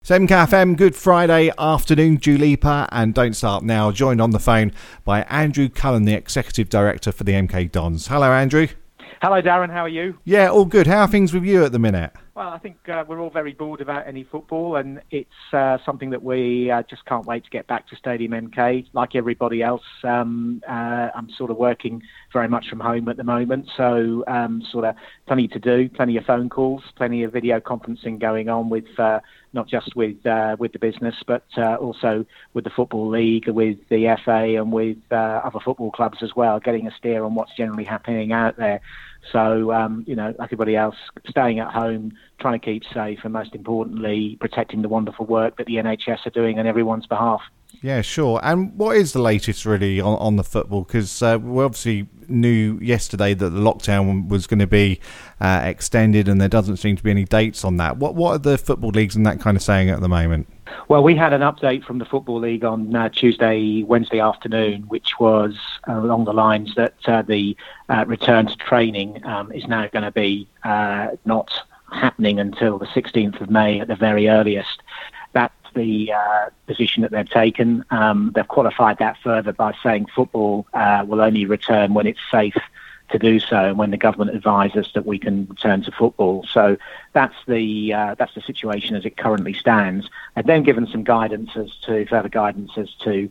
It's MKFM, good Friday afternoon, Dua Lipa and Don't Start Now, joined on the phone by Andrew Cullen, the Executive Director for the MK Dons. Hello, Andrew. Hello, Darren. How are you? Yeah, all good. How are things with you at the minute? Well, I think we're all very bored about any football, and it's something that we just can't wait to get back to Stadium MK. Like everybody else, I'm sort of working very much from home at the moment, so sort of plenty to do, plenty of phone calls, plenty of video conferencing going on with not just with the business, but also with the Football League, with the FA, and with other football clubs as well, getting a steer on what's generally happening out there. So, like everybody else, staying at home, trying to keep safe, and most importantly, protecting the wonderful work that the NHS are doing on everyone's behalf. Yeah, sure. And what is the latest really on the football? Because we obviously knew yesterday that the lockdown was going to be extended, and there doesn't seem to be any dates on that. What are the football leagues and that kind of saying at the moment? Well, we had an update from the Football League on Wednesday afternoon, which was along the lines that the return to training is now going to be not happening until the 16th of May at the very earliest. That's the position that they've taken. They've qualified that further by saying football will only return when it's safe to do so, and when the government advises that we can return to football. So that's the situation as it currently stands. And then given some further guidance as to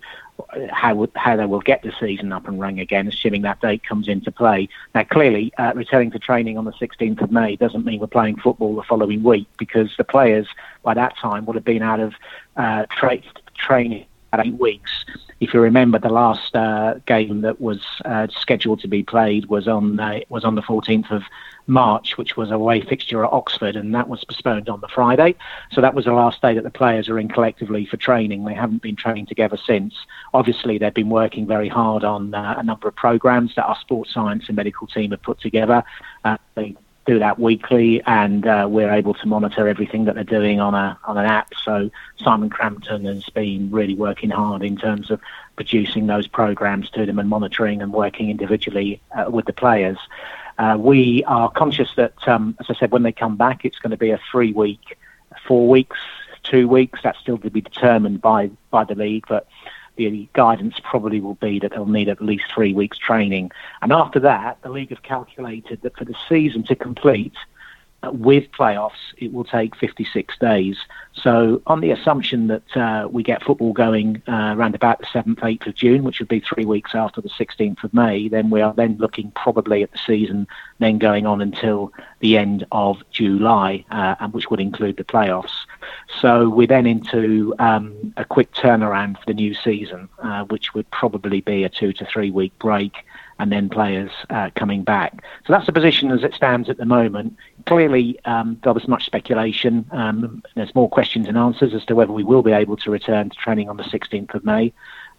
how they will get the season up and running again, assuming that date comes into play. Now, clearly, returning to training on the 16th of May doesn't mean we're playing football the following week, because the players by that time would have been out of training at 8 weeks. If you remember, the last game that was scheduled to be played was on the 14th of March, which was a away fixture at Oxford, and that was postponed on the Friday. So that was the last day that the players are in collectively for training. They haven't been training together since. Obviously, they've been working very hard on a number of programs that our sports science and medical team have put together. They do that weekly, and we're able to monitor everything that they're doing on an app. So Simon Crampton has been really working hard in terms of producing those programs to them and monitoring and working individually with the players. We are conscious that, as I said, when they come back, it's going to be a 3 week, 4 weeks, 2 weeks. That's still to be determined by the league, but the guidance probably will be that they'll need at least 3 weeks training. And after that, the league have calculated that for the season to complete with playoffs, it will take 56 days. So on the assumption that we get football going around about the 7th, 8th of June, which would be 3 weeks after the 16th of May, then we are then looking probably at the season then going on until the end of July, and which would include the playoffs. So we're then into a quick turnaround for the new season, which would probably be a 2 to 3 week break, and then players coming back. So that's the position as it stands at the moment. Clearly, there was much speculation. There's more questions and answers as to whether we will be able to return to training on the 16th of May.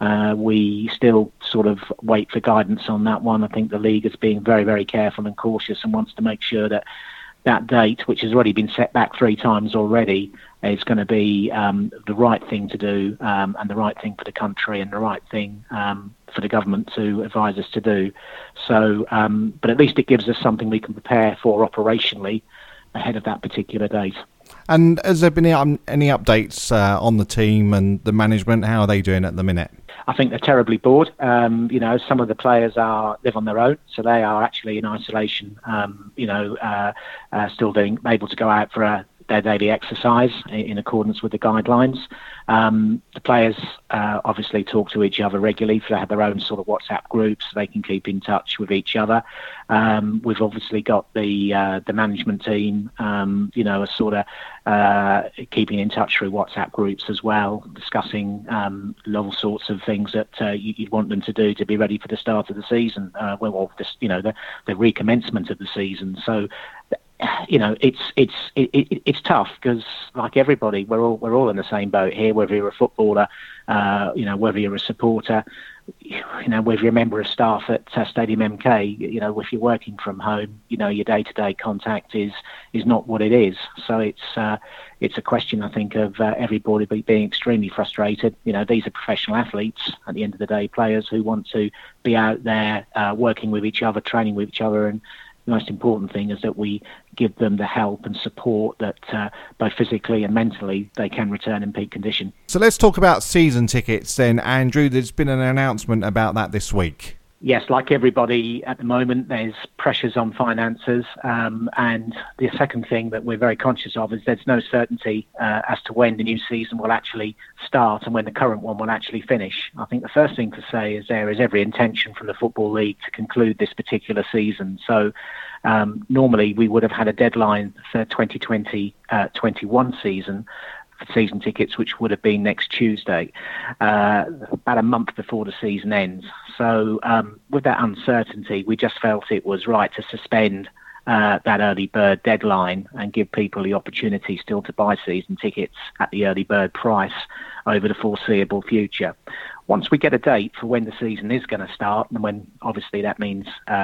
We still sort of wait for guidance on that one. I think the league is being very, very careful and cautious and wants to make sure that that date, which has already been set back 3 times already, is going to be the right thing to do, and the right thing for the country, and the right thing for the government to advise us to do. So, but at least it gives us something we can prepare for operationally ahead of that particular date. And has there been any updates on the team and the management? How are they doing at the minute? I think they're terribly bored. Some of the players live on their own, so they are actually in isolation. Still able to go out for their daily exercise in accordance with the guidelines. The players obviously talk to each other regularly. They have their own sort of WhatsApp groups, so they can keep in touch with each other. We've obviously got the management team, sort of keeping in touch through WhatsApp groups as well, discussing all sorts of things that you'd want them to do to be ready for the start of the season, the recommencement of the season. So, it's tough because, like everybody, we're all in the same boat here. Whether you're a footballer, whether you're a supporter, whether you're a member of staff at Stadium MK, if you're working from home, your day-to-day contact is not what it is. So it's a question, I think, of everybody being extremely frustrated. These are professional athletes at the end of the day, players who want to be out there working with each other, training with each other, and the most important thing is that we give them the help and support that both physically and mentally they can return in peak condition. So let's talk about season tickets then, Andrew. There's been an announcement about that this week. Yes, like everybody at the moment, there's pressures on finances. And the second thing that we're very conscious of is there's no certainty as to when the new season will actually start and when the current one will actually finish. I think the first thing to say is there is every intention from the Football League to conclude this particular season. So normally we would have had a deadline for 2020-21 season for season tickets, which would have been next Tuesday, about a month before the season ends. So with that uncertainty, we just felt it was right to suspend that early bird deadline and give people the opportunity still to buy season tickets at the early bird price over the foreseeable future. Once we get a date for when the season is going to start, and when obviously that means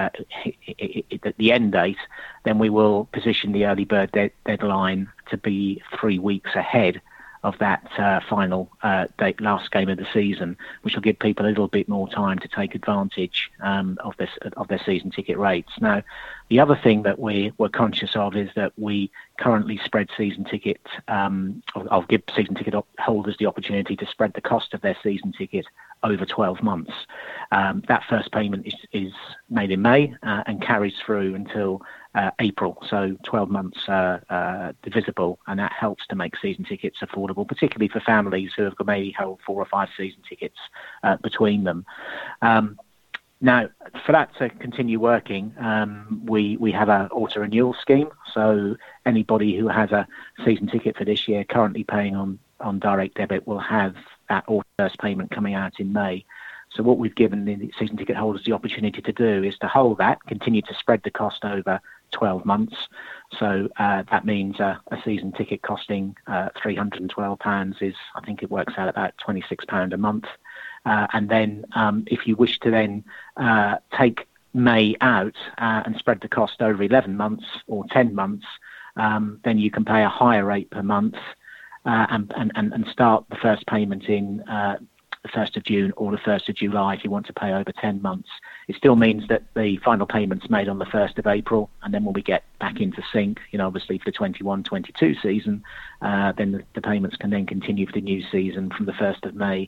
the end date, then we will position the early bird deadline to be 3 weeks ahead of that final last game of the season, which will give people a little bit more time to take advantage of their season ticket rates. Now, the other thing that we're conscious of is that we currently spread season tickets. I'll give season ticket holders the opportunity to spread the cost of their season ticket over 12 months. That first payment is made in May and carries through until April, so 12 months divisible, and that helps to make season tickets affordable, particularly for families who have maybe held 4 or 5 season tickets between them. Now, for that to continue working, we have an auto-renewal scheme, so anybody who has a season ticket for this year currently paying on direct debit will have that first payment coming out in May. So what we've given the season ticket holders the opportunity to do is to hold that, continue to spread the cost over 12 months. So that means a season ticket costing £312 is, I think it works out about £26 a month. And then if you wish to then take May out and spread the cost over 11 months or 10 months, then you can pay a higher rate per month and start the first payment in the 1st of June or the 1st of July if you want to pay over 10 months. It still means that the final payment's made on the 1st of April, and then when we get back into sync, obviously for the 21-22 season, then the payments can then continue for the new season from the 1st of May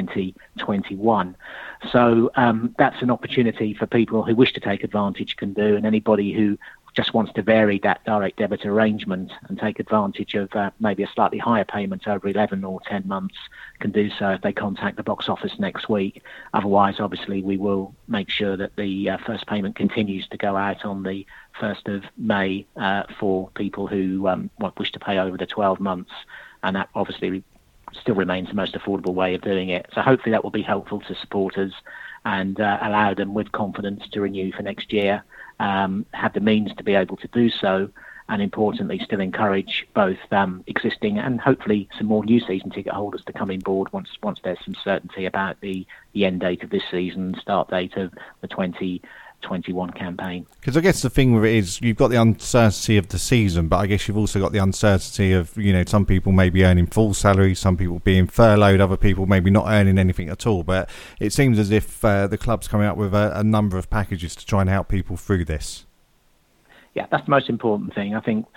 2021. So that's an opportunity for people who wish to take advantage can do, and anybody who just wants to vary that direct debit arrangement and take advantage of maybe a slightly higher payment over 11 or 10 months can do so if they contact the box office next week. Otherwise, obviously, we will make sure that the first payment continues to go out on the 1st of May for people who wish to pay over the 12 months. And that obviously still remains the most affordable way of doing it. So hopefully that will be helpful to supporters and allow them with confidence to renew for next year. Have the means to be able to do so, and importantly still encourage both existing and hopefully some more new season ticket holders to come on board once there's some certainty about the end date of this season, start date of the 2021 campaign. Because I guess the thing with it is you've got the uncertainty of the season, but I guess you've also got the uncertainty of, some people may be earning full salary, some people being furloughed, other people maybe not earning anything at all. But it seems as if the club's coming up with a number of packages to try and help people through this. Yeah, that's the most important thing. I think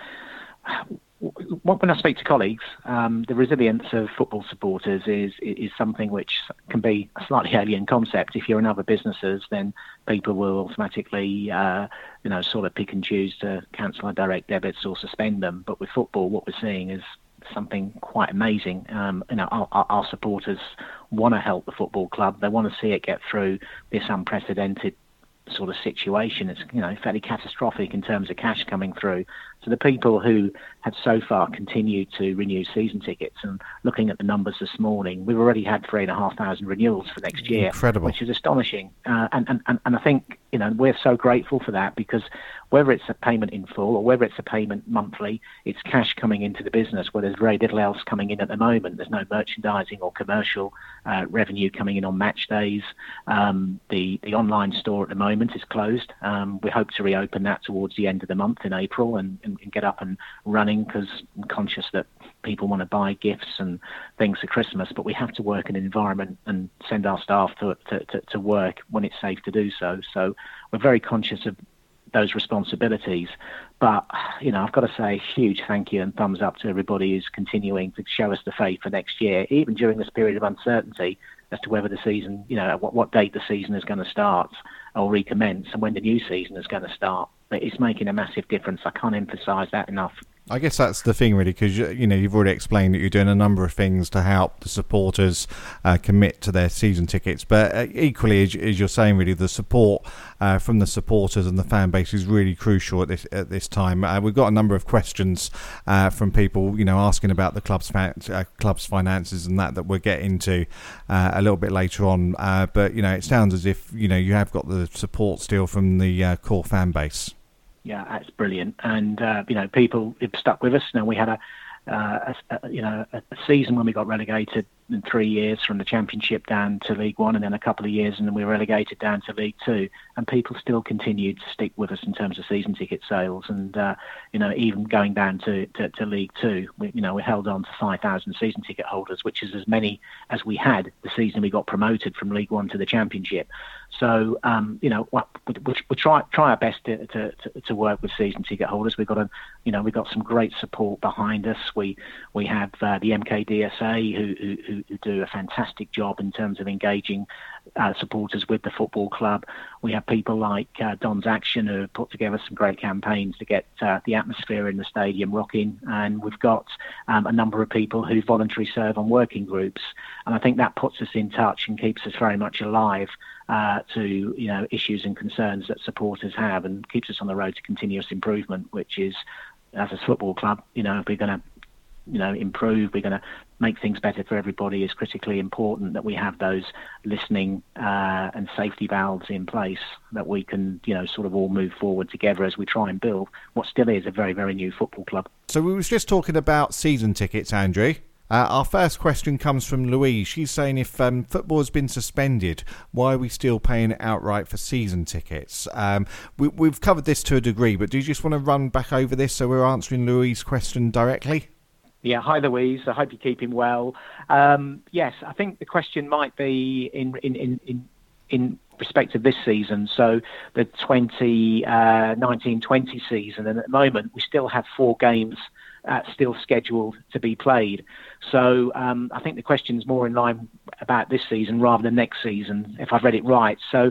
when I speak to colleagues, the resilience of football supporters is something which can be a slightly alien concept. If you're in other businesses, then people will automatically, sort of pick and choose to cancel our direct debits or suspend them. But with football, what we're seeing is something quite amazing. Our supporters want to help the football club. They want to see it get through this unprecedented sort of situation. It's fairly catastrophic in terms of cash coming through. So the people who have so far continued to renew season tickets, and looking at the numbers this morning, we've already had 3,500 renewals for next year. Incredible. Which is astonishing. And I think we're so grateful for that, because whether it's a payment in full or whether it's a payment monthly, it's cash coming into the business where there's very little else coming in at the moment. There's no merchandising or commercial revenue coming in on match days. The online store at the moment is closed. We hope to reopen that towards the end of the month in April and get up and running, because I'm conscious that people want to buy gifts and things for Christmas, but we have to work in an environment and send our staff to work when it's safe to do so. So we're very conscious of those responsibilities. But, I've got to say a huge thank you and thumbs up to everybody who's continuing to show us the faith for next year, even during this period of uncertainty as to whether the season, what date the season is going to start or recommence and when the new season is going to start. But it's making a massive difference. I can't emphasise that enough. I guess that's the thing, really, because you've already explained that you're doing a number of things to help the supporters commit to their season tickets. But equally, as you're saying, really, the support from the supporters and the fan base is really crucial at this time. We've got a number of questions from people, asking about the club's finances and that we'll get into a little bit later on. But it sounds as if you have got the support still from the core fan base. Yeah, that's brilliant, and people have stuck with us. Now we had a season when we got relegated in 3 years from the Championship down to League One, and then a couple of years, and then we were relegated down to League Two. And people still continued to stick with us in terms of season ticket sales, and even going down to League Two, we held on to 5,000 season ticket holders, which is as many as we had the season we got promoted from League One to the Championship. So we try our best to work with season ticket holders. We've got some great support behind us. We have the MKDSA who do a fantastic job in terms of engaging supporters with the football club. We have people like Don's Action who have put together some great campaigns to get the atmosphere in the stadium rocking, and we've got a number of people who voluntarily serve on working groups, and I think that puts us in touch and keeps us very much alive to issues and concerns that supporters have, and keeps us on the road to continuous improvement, which is, as a football club, if we're going to improve, we're going to make things better for everybody, is critically important that we have those listening and safety valves in place, that we can sort of all move forward together as we try and build what still is a very, very new football club. So we was just talking about season tickets, Andrew. Our first question comes from Louise. She's saying, if football has been suspended, why are we still paying outright for season tickets? We've covered this to a degree, but do you just want to run back over this so we're answering Louise's question directly? Yeah, hi Louise. I hope you're keeping well. Yes, I think the question might be in respect of this season, so the 2019-20 season, and at the moment we still have 4 games still scheduled to be played. So I think the question's more in line about this season rather than next season, if I've read it right. So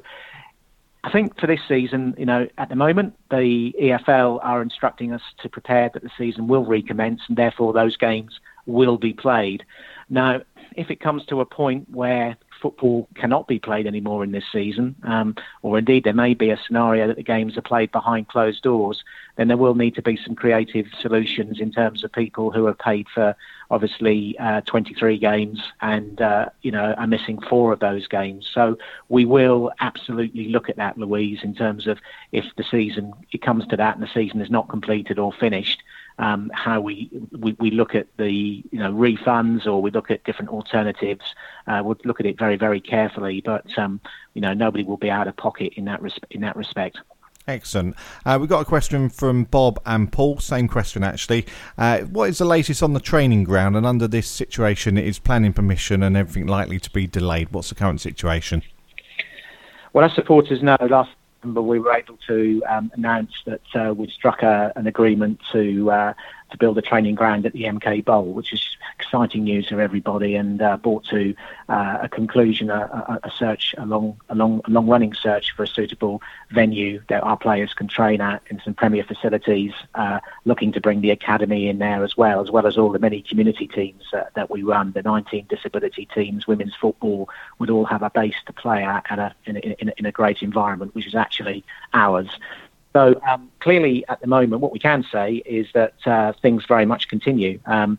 I think for this season, at the moment, the EFL are instructing us to prepare that the season will recommence, and therefore those games will be played. Now, if it comes to a point where football cannot be played anymore in this season, or indeed there may be a scenario that the games are played behind closed doors, then there will need to be some creative solutions in terms of people who are paid for, obviously, 23 games and, are missing 4 of those games. So we will absolutely look at that, Louise, in terms of if it comes to that and the season is not completed or finished, how we look at the refunds, or we look at different alternatives. We'll look at it very, very carefully, but nobody will be out of pocket in that respect. Excellent. We've got a question from Bob and Paul. Same question, actually. What is the latest on the training ground? And under this situation, is planning permission and everything likely to be delayed? What's the current situation? Well, as supporters know, last November we were able to announce that we'd struck an agreement to build a training ground at the MK Bowl, which is exciting news for everybody, and brought to a conclusion a long-running search for a suitable venue that our players can train at in some premier facilities, looking to bring the academy in there as well as all the many community teams that we run. The 19 disability teams, women's football, would all have a base to play at in a great environment, which is actually ours. So clearly, at the moment, what we can say is that things very much continue.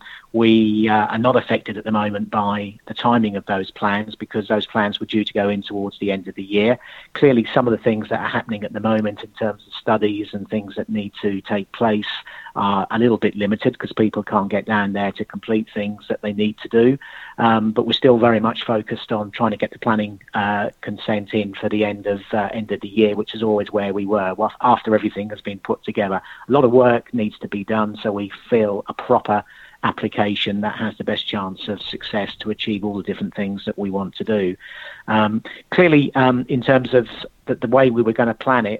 We are not affected at the moment by the timing of those plans, because those plans were due to go in towards the end of the year. Clearly, some of the things that are happening at the moment in terms of studies and things that need to take place are a little bit limited, because people can't get down there to complete things that they need to do. But we're still very much focused on trying to get the planning consent in for the end of the year, which is always where we were. Well, after everything has been put together, a lot of work needs to be done, so we feel a proper application that has the best chance of success to achieve all the different things that we want to do. Clearly, in terms of the way we were going to plan it, was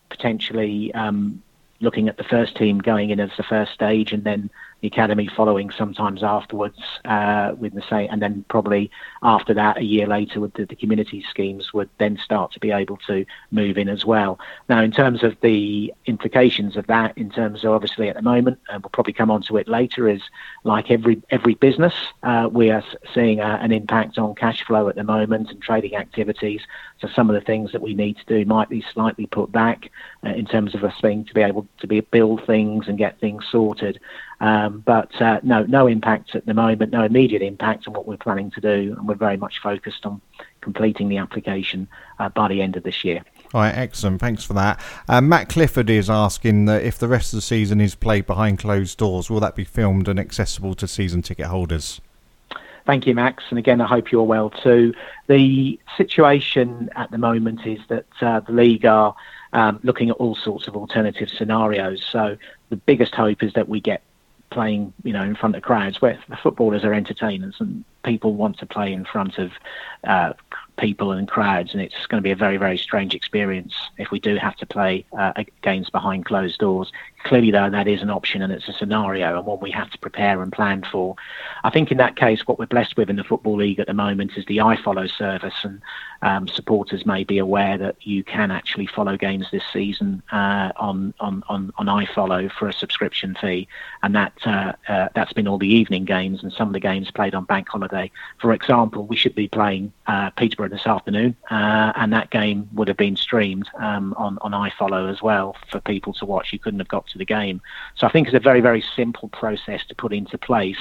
potentially looking at the first team going in as the first stage, and then the academy following sometimes afterwards with the same, and then probably after that a year later with the community schemes would then start to be able to move in as well. Now, in terms of the implications of that, in terms of obviously at the moment, and we'll probably come on to it later, is like every business, we are seeing an impact on cash flow at the moment and trading activities. So some of the things that we need to do might be slightly put back in terms of us being to be able to build things and get things sorted. But no impact at the moment, no immediate impact on what we're planning to do, and we're very much focused on completing the application by the end of this year. All right, excellent. Thanks for that. Matt Clifford is asking that if the rest of the season is played behind closed doors, will that be filmed and accessible to season ticket holders? Thank you, Max. And again, I hope you're well too. The situation at the moment is that the league are looking at all sorts of alternative scenarios. So the biggest hope is that we get playing, in front of crowds, where the footballers are entertainers and people want to play in front of people and crowds, and it's going to be a very, very strange experience if we do have to play games behind closed doors. Clearly, though, that is an option and it's a scenario and one we have to prepare and plan for. I think in that case, what we're blessed with in the Football League at the moment is the iFollow service, and supporters may be aware that you can actually follow games this season on iFollow for a subscription fee, and that's been all the evening games and some of the games played on bank holiday. For example, we should be playing Peterborough this afternoon, and that game would have been streamed on iFollow as well for people to watch. You couldn't have got to the game. So I think it's a very, very simple process to put into place.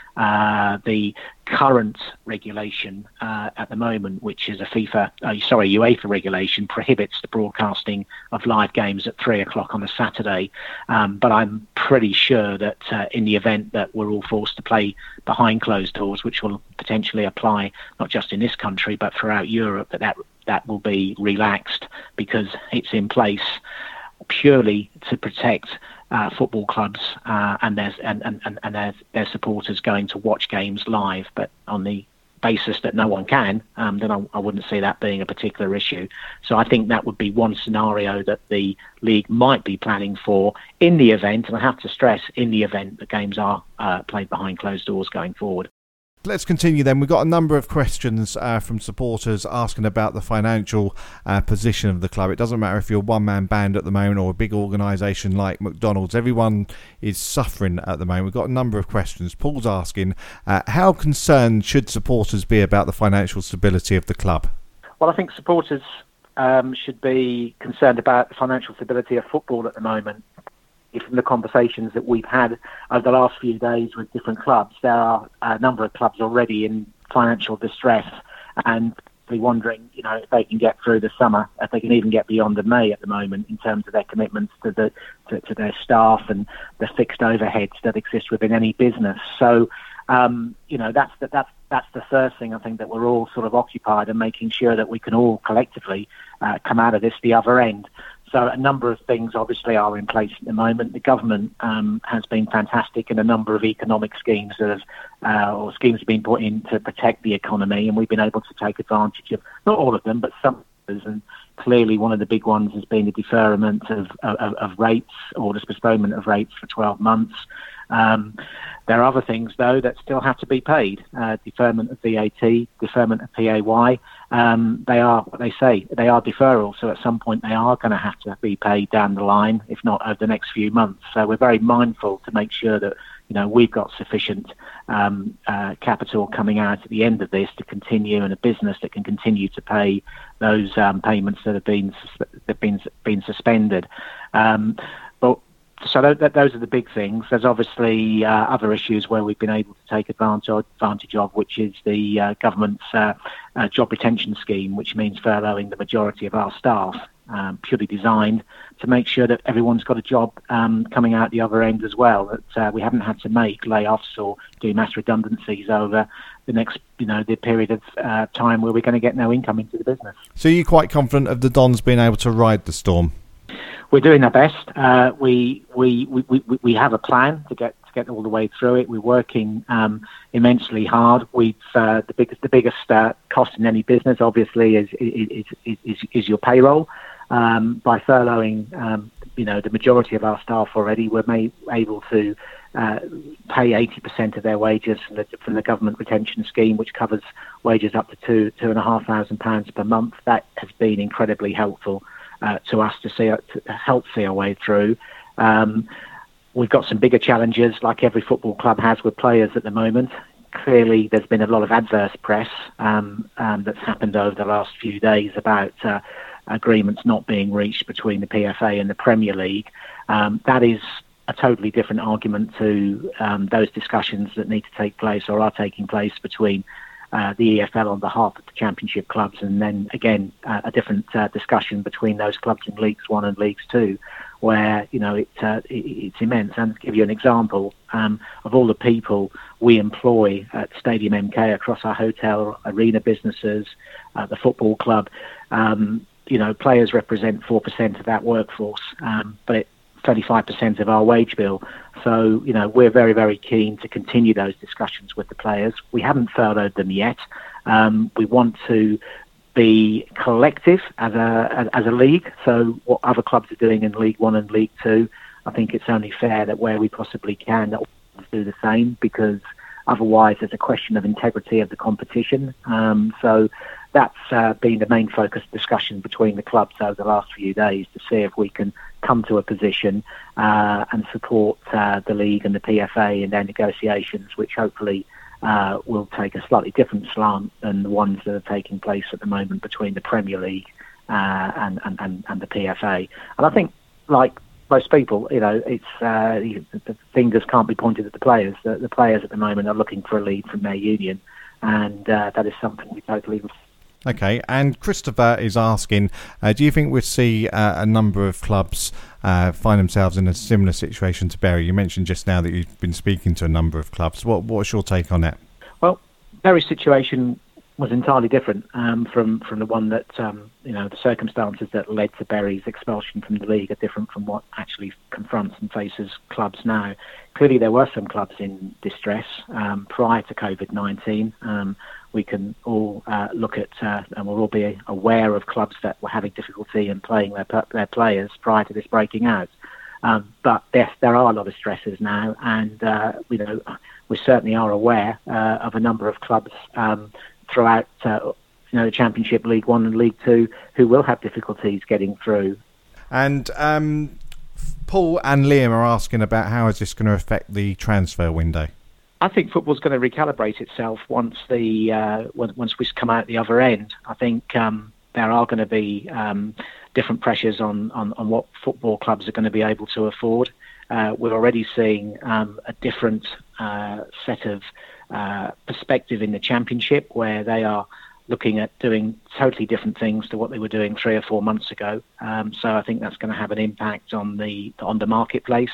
The current regulation at the moment, which is a UEFA regulation, prohibits the broadcasting of live games at 3:00 on a Saturday. But I'm pretty sure that in the event that we're all forced to play behind closed doors, which will potentially apply not just in this country but throughout Europe, that will be relaxed because it's in place purely to protect football clubs and their supporters going to watch games live. But on the basis that no one can, then I wouldn't see that being a particular issue. So I think that would be one scenario that the league might be planning for in the event, and I have to stress, in the event that games are played behind closed doors going forward. Let's continue then. We've got a number of questions from supporters asking about the financial position of the club. It doesn't matter if you're a one-man band at the moment or a big organisation like McDonald's. Everyone is suffering at the moment. We've got a number of questions. Paul's asking, how concerned should supporters be about the financial stability of the club? Well, I think supporters should be concerned about the financial stability of football at the moment. From the conversations that we've had over the last few days with different clubs, there are a number of clubs already in financial distress and be wondering, if they can get through the summer, if they can even get beyond the May at the moment in terms of their commitments to their staff and the fixed overheads that exist within any business. So, that's the first thing I think that we're all sort of occupied and making sure that we can all collectively come out of this the other end. So a number of things obviously are in place at the moment. The government has been fantastic in a number of economic schemes that have, schemes have been put in to protect the economy, and we've been able to take advantage of not all of them, but some of those. And clearly one of the big ones has been the deferment of rates, or the postponement of rates for 12 months. There are other things, though, that still have to be paid. Deferment of VAT, deferment of PAY. They are what they say. They are deferrals, so at some point they are going to have to be paid down the line, if not over the next few months. So we're very mindful to make sure that we've got sufficient capital coming out at the end of this to continue, and a business that can continue to pay those payments that have been suspended. So those are the big things. There's obviously other issues where we've been able to take advantage of, which is the government's job retention scheme, which means furloughing the majority of our staff, purely designed to make sure that everyone's got a job coming out the other end as well, that we haven't had to make layoffs or do mass redundancies over the next, the period of time where we're going to get no income into the business. So you're quite confident of the Dons being able to ride the storm? We're doing our best. We have a plan to get all the way through it. We're working immensely hard. The biggest cost in any business, obviously, is your payroll. By furloughing, the majority of our staff already, we're able to pay 80% of their wages from the government retention scheme, which covers wages up to £2,500 per month. That has been incredibly helpful to us to help see our way through. We've got some bigger challenges, like every football club has, with players at the moment. Clearly, there's been a lot of adverse press that's happened over the last few days about agreements not being reached between the PFA and the Premier League. That is a totally different argument to those discussions that need to take place or are taking place between the EFL on behalf of the Championship clubs, and then again a different discussion between those clubs in Leagues 1 and Leagues 2, where it's immense. And to give you an example, of all the people we employ at Stadium MK across our hotel, arena businesses, the football club, players represent 4% of that workforce, but 35% of our wage bill. So, we're very, very keen to continue those discussions with the players. We haven't furloughed them yet. We want to be collective as a league. So what other clubs are doing in League 1 and League 2, I think it's only fair that where we possibly can, that we'll do the same, because otherwise there's a question of integrity of the competition. So that's been the main focus discussion between the clubs over the last few days, to see if we can come to a position and support the league and the PFA in their negotiations, which hopefully will take a slightly different slant than the ones that are taking place at the moment between the Premier League and the PFA. And I think, like most people, it's the fingers can't be pointed at the players. The players at the moment are looking for a lead from their union, and that is something we totally. Okay, and Christopher is asking, do you think we'll see a number of clubs find themselves in a similar situation to Bury? You mentioned just now that you've been speaking to a number of clubs. What's your take on that? Well, Bury's situation was entirely different from the one that, the circumstances that led to Bury's expulsion from the league are different from what actually confronts and faces clubs now. Clearly, there were some clubs in distress prior to COVID-19. We can all look at, and we'll all be aware of clubs that were having difficulty in playing their players prior to this breaking out. But there are a lot of stresses now, and we certainly are aware of a number of clubs throughout the Championship, League 1 and League 2, who will have difficulties getting through. And Paul and Liam are asking about how is this going to affect the transfer window? I think football's going to recalibrate itself once we come out the other end. I think there are going to be different pressures on what football clubs are going to be able to afford. We're already seeing a different set of perspective in the Championship, where they are looking at doing totally different things to what they were doing 3 or 4 months ago. So I think that's going to have an impact on the marketplace,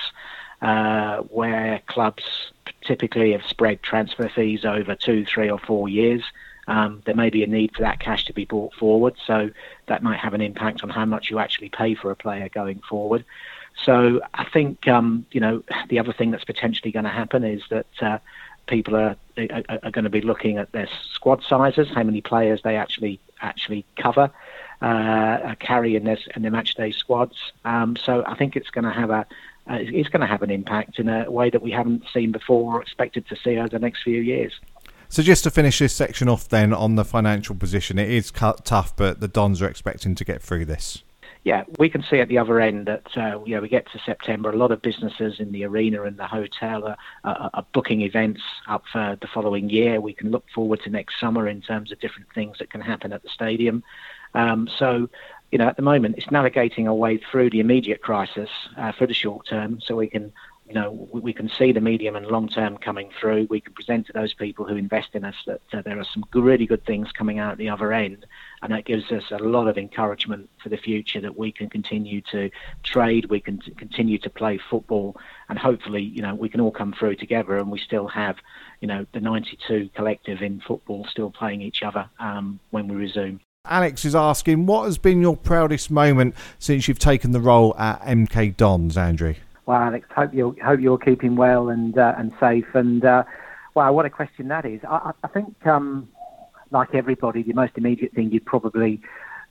where clubs typically have spread transfer fees over 2, 3 or 4 years. There may be a need for that cash to be brought forward, so that might have an impact on how much you actually pay for a player going forward. So I think the other thing that's potentially going to happen is that people are going to be looking at their squad sizes, how many players they actually carry in their match day squads. So I think it's going to have an impact in a way that we haven't seen before or expected to see over the next few years. So just to finish this section off then on the financial position, it is tough, but the Dons are expecting to get through this. Yeah, we can see at the other end that we get to September, a lot of businesses in the arena and the hotel are booking events up for the following year. We can look forward to next summer in terms of different things that can happen at the stadium. So at the moment, it's navigating our way through the immediate crisis for the short term, so we can see the medium and long term coming through. We can present to those people who invest in us that there are some really good things coming out at the other end, and that gives us a lot of encouragement for the future, that we can continue to trade, we can continue to play football, and hopefully, we can all come through together, and we still have, the 92 collective in football still playing each other when we resume. Alex is asking, what has been your proudest moment since you've taken the role at MK Dons, Andrew? Well, Alex, hope you're keeping well and safe. And wow, what a question that is. I think, like everybody, the most immediate thing you'd probably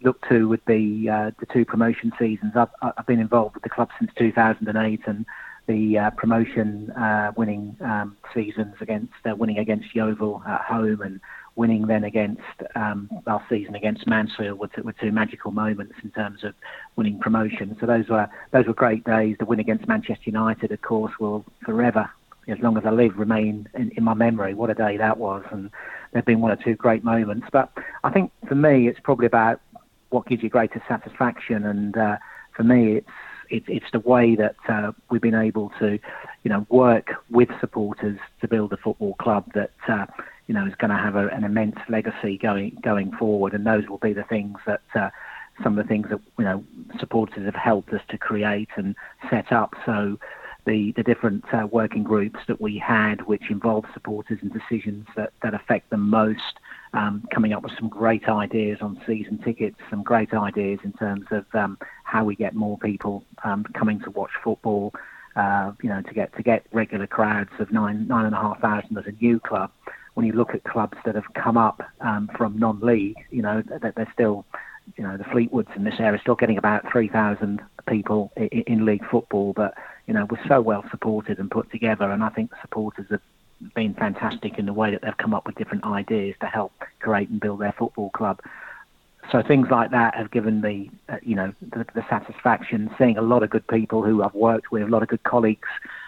look to would be the two promotion seasons. I've been involved with the club since 2008, and the promotion winning seasons against winning against Yeovil at home and winning then against last season against Mansfield were two magical moments in terms of winning promotion. So those were great days. The win against Manchester United, of course, will forever, as long as I live, remain in my memory. What a day that was, and there've been one or two great moments. But I think for me, it's probably about what gives you greatest satisfaction, and for me, it's the way that we've been able to, work with supporters to build a football club that is going to have an immense legacy going forward, and those will be the things that some of the things that supporters have helped us to create and set up. So the different working groups that we had, which involve supporters and decisions that affect them most, coming up with some great ideas on season tickets, some great ideas in terms of how we get more people coming to watch football, to get regular crowds of 9,500 as a new club. When you look at clubs that have come up from non-league, they're still, the Fleetwoods in this area still getting about 3,000 people in league football, but we're so well supported and put together, and I think the supporters have been fantastic in the way that they've come up with different ideas to help create and build their football club. So things like that have given me, the satisfaction, seeing a lot of good people who I've worked with, a lot of good colleagues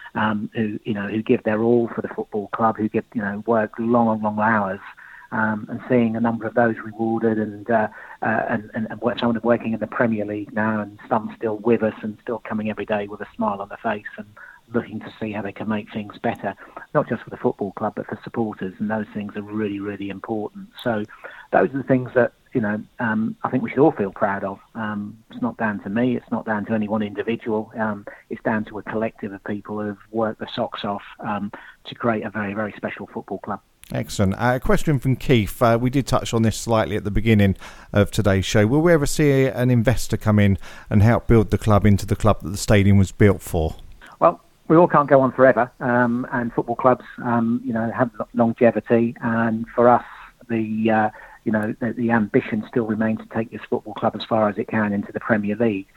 who give their all for the football club, who work long hours, and seeing a number of those rewarded, and someone working in the Premier League now, and some still with us and still coming every day with a smile on their face and looking to see how they can make things better, not just for the football club but for supporters, and those things are really, really important. So those are the things that I think we should all feel proud of. It's not down to me, it's not down to any one individual, it's down to a collective of people who have worked their socks off to create a very, very special football club. Excellent. A question from Keith. We did touch on this slightly at the beginning of today's show. Will we ever see an investor come in and help build the club into the club that the stadium was built for? Well, we all can't go on forever, and football clubs, have longevity. And for us, the ambition still remains to take this football club as far as it can into the Premier League.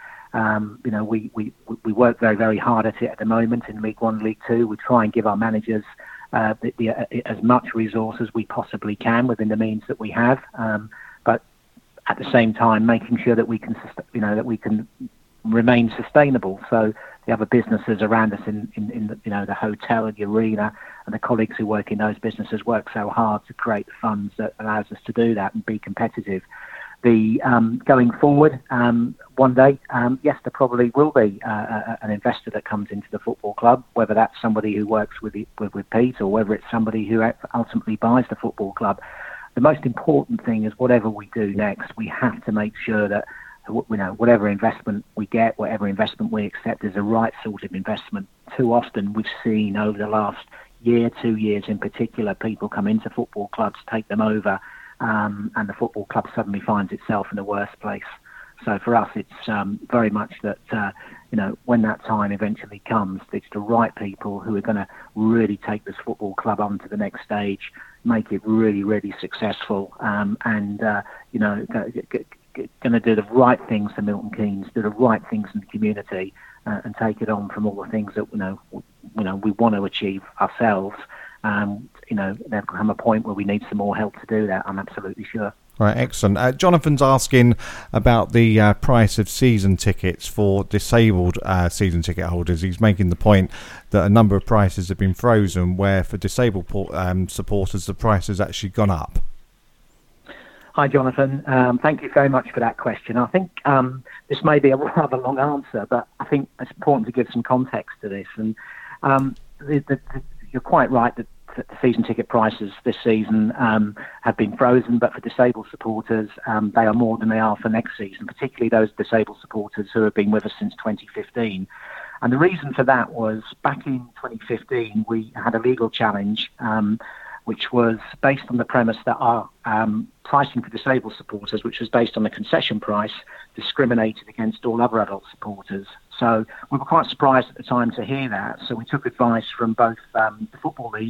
We work very, very hard at it at the moment in League One, League Two. We try and give our managers as much resource as we possibly can within the means that we have, but at the same time making sure that we can remain sustainable. So the other businesses around us in the hotel and the arena, and the colleagues who work in those businesses work so hard to create the funds that allows us to do that and be competitive. The going forward, one day, yes, there probably will be an investor that comes into the football club, whether that's somebody who works with Pete, or whether it's somebody who ultimately buys the football club. The most important thing is whatever we do next, we have to make sure that whatever investment we get, whatever investment we accept, is the right sort of investment. Too often we've seen over the last year, 2 years in particular, people come into football clubs, take them over, and the football club suddenly finds itself in a worse place. So for us, it's very much that, when that time eventually comes, it's the right people who are going to really take this football club on to the next stage, make it really, really successful, and going to do the right things for Milton Keynes, do the right things in the community, and take it on from all the things that we want to achieve ourselves. There'll come a point where we need some more help to do that, I'm absolutely sure. Right, excellent. Jonathan's asking about the price of season tickets for disabled season ticket holders. He's making the point that a number of prices have been frozen, where for disabled supporters the price has actually gone up. Hi, Jonathan. Thank you very much for that question. I think this may be a rather long answer, but I think it's important to give some context to this. And you're quite right that the season ticket prices this season have been frozen, but for disabled supporters, they are more than they are for next season, particularly those disabled supporters who have been with us since 2015. And the reason for that was back in 2015, we had a legal challenge which was based on the premise that our pricing for disabled supporters, which was based on the concession price, discriminated against all other adult supporters. So we were quite surprised at the time to hear that. So we took advice from both the Football League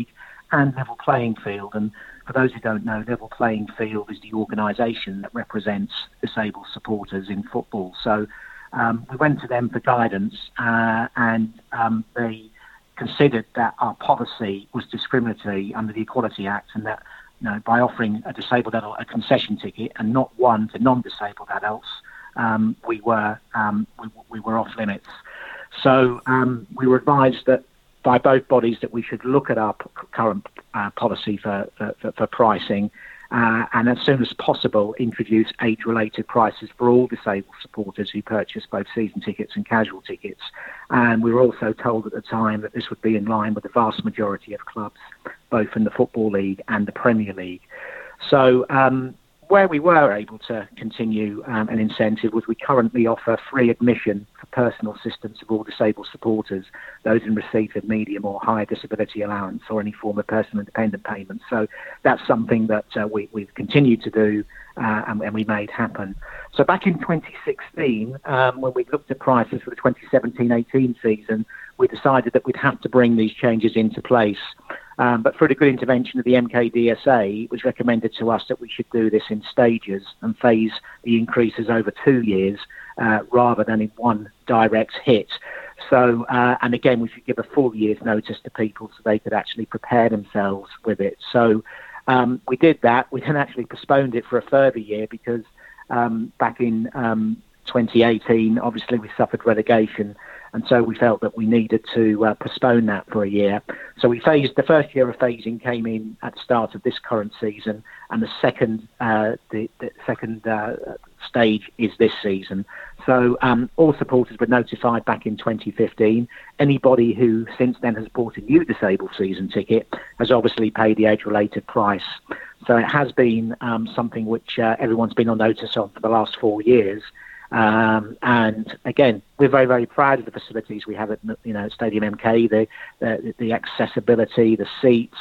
and Level Playing Field. And for those who don't know, Level Playing Field is the organisation that represents disabled supporters in football. So we went to them for guidance, and they considered that our policy was discriminatory under the Equality Act, and that by offering a disabled adult a concession ticket and not one to non-disabled adults, we were off limits. So we were advised that by both bodies that we should look at our current policy for pricing, and as soon as possible introduce age-related prices for all disabled supporters who purchase both season tickets and casual tickets. And we were also told at the time that this would be in line with the vast majority of clubs, both in the Football League and the Premier League. So where we were able to continue an incentive was we currently offer free admission for personal assistance of all disabled supporters, those in receipt of medium or higher disability allowance or any form of personal independent payment. So that's something that we've continued to do and we made happen. So back in 2016, when we looked at prices for the 2017-18 season, we decided that we'd have to bring these changes into place. But through the good intervention of the MKDSA, it was recommended to us that we should do this in stages and phase the increases over 2 years rather than in one direct hit. So, and again, we should give a full year's notice to people so they could actually prepare themselves with it. So we did that. We then actually postponed it for a further year because back in 2018, obviously we suffered relegation. And so we felt that we needed to postpone that for a year. So we phased, the first year of phasing came in at the start of this current season, and the second stage is this season. So all supporters were notified back in 2015. Anybody who since then has bought a new disabled season ticket has obviously paid the age-related price. So it has been something which everyone's been on notice of for the last 4 years. And again, we're very, very proud of the facilities we have at Stadium MK. The accessibility, the seats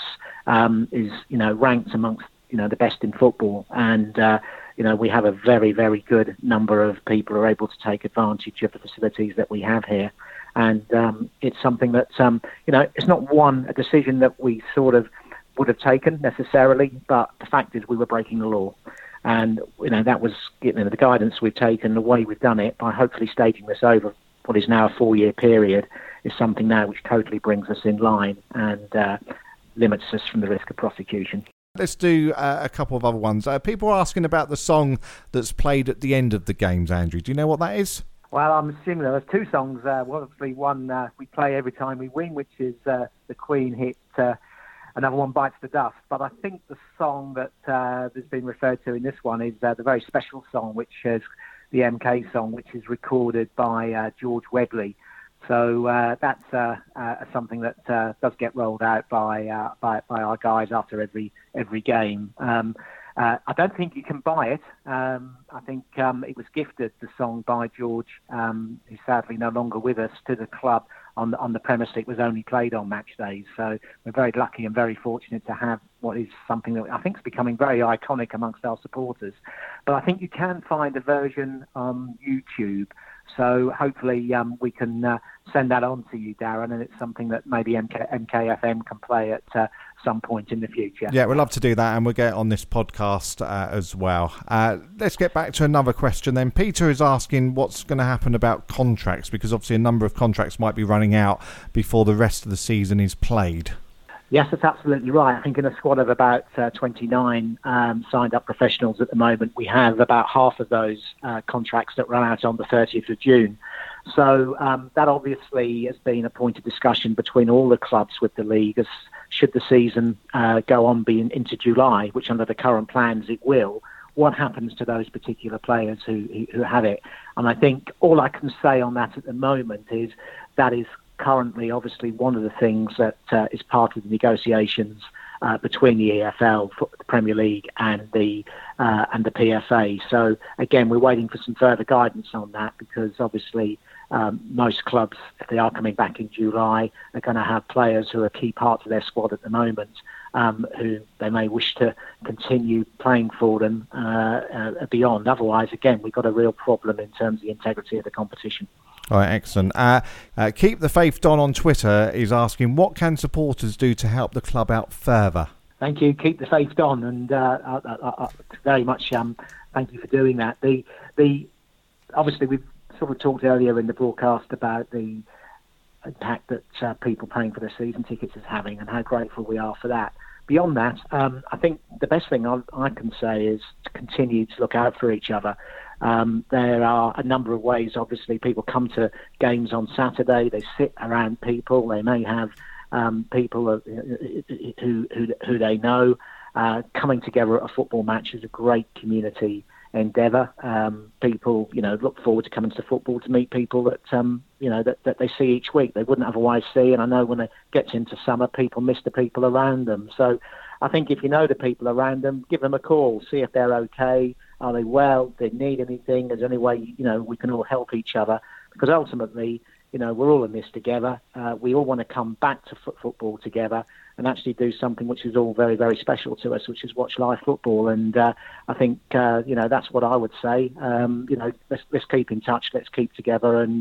is ranked amongst the best in football, and we have a very, very good number of people who are able to take advantage of the facilities that we have here. And it's something that it's not a decision that we sort of would have taken necessarily, but the fact is we were breaking the law. And that was the guidance we've taken, the way we've done it by hopefully staging this over what is now a 4-year period is something now which totally brings us in line and limits us from the risk of prosecution. Let's do a couple of other ones. People are asking about the song that's played at the end of the games, Andrew. Do you know what that is? Well, I'm assuming there's 2 songs. Obviously, one we play every time we win, which is the Queen hit Another One Bites the Dust. But I think the song that has been referred to in this one is the very special song, which is the MK song, which is recorded by George Webley. So that's something that does get rolled out by our guys after every game. I don't think you can buy it. I think it was gifted, the song, by George, who's sadly no longer with us, to the club on the premise it was only played on match days. So we're very lucky and very fortunate to have what is something that I think is becoming very iconic amongst our supporters. But I think you can find a version on YouTube. So hopefully we can send that on to you, Darren, and it's something that maybe MKFM can play at some point in the future. Yeah, we'd love to do that, and we'll get it on this podcast as well. Let's get back to another question then. Peter is asking what's going to happen about contracts, because obviously a number of contracts might be running out before the rest of the season is played. Yes, that's absolutely right. I think in a squad of about 29 signed-up professionals at the moment, we have about half of those contracts that run out on the 30th of June. So that obviously has been a point of discussion between all the clubs with the league as should the season go on into July, which under the current plans it will. What happens to those particular players who have it? And I think all I can say on that at the moment is that is currently obviously one of the things that is part of the negotiations between the EFL, the Premier League, and the PFA. So again, we're waiting for some further guidance on that, because obviously most clubs, if they are coming back in July, are going to have players who are key parts of their squad at the moment, who they may wish to continue playing for them beyond. Otherwise, again, we've got a real problem in terms of the integrity of the competition. All right, excellent. Keep the Faith Don on Twitter is asking, what can supporters do to help the club out further? Thank you. Keep the faith on, and very much thank you for doing that. The obviously we've sort of talked earlier in the broadcast about the impact that people paying for their season tickets is having, and how grateful we are for that. Beyond that, I think the best thing I can say is to continue to look out for each other. There are a number of ways. Obviously, people come to games on Saturday. They sit around people. They may have people who they know. Coming together at a football match is a great community endeavour. People, look forward to coming to football to meet people that that they see each week they wouldn't otherwise see. And I know when it gets into summer, people miss the people around them. So I think if you know the people around them, give them a call, see if they're okay. Are they well? Do they need anything? Is there any way we can all help each other? Because ultimately, we're all in this together. We all want to come back to football together and actually do something which is all very, very special to us, which is watch live football. And I think, that's what I would say. Let's keep in touch. Let's keep together. And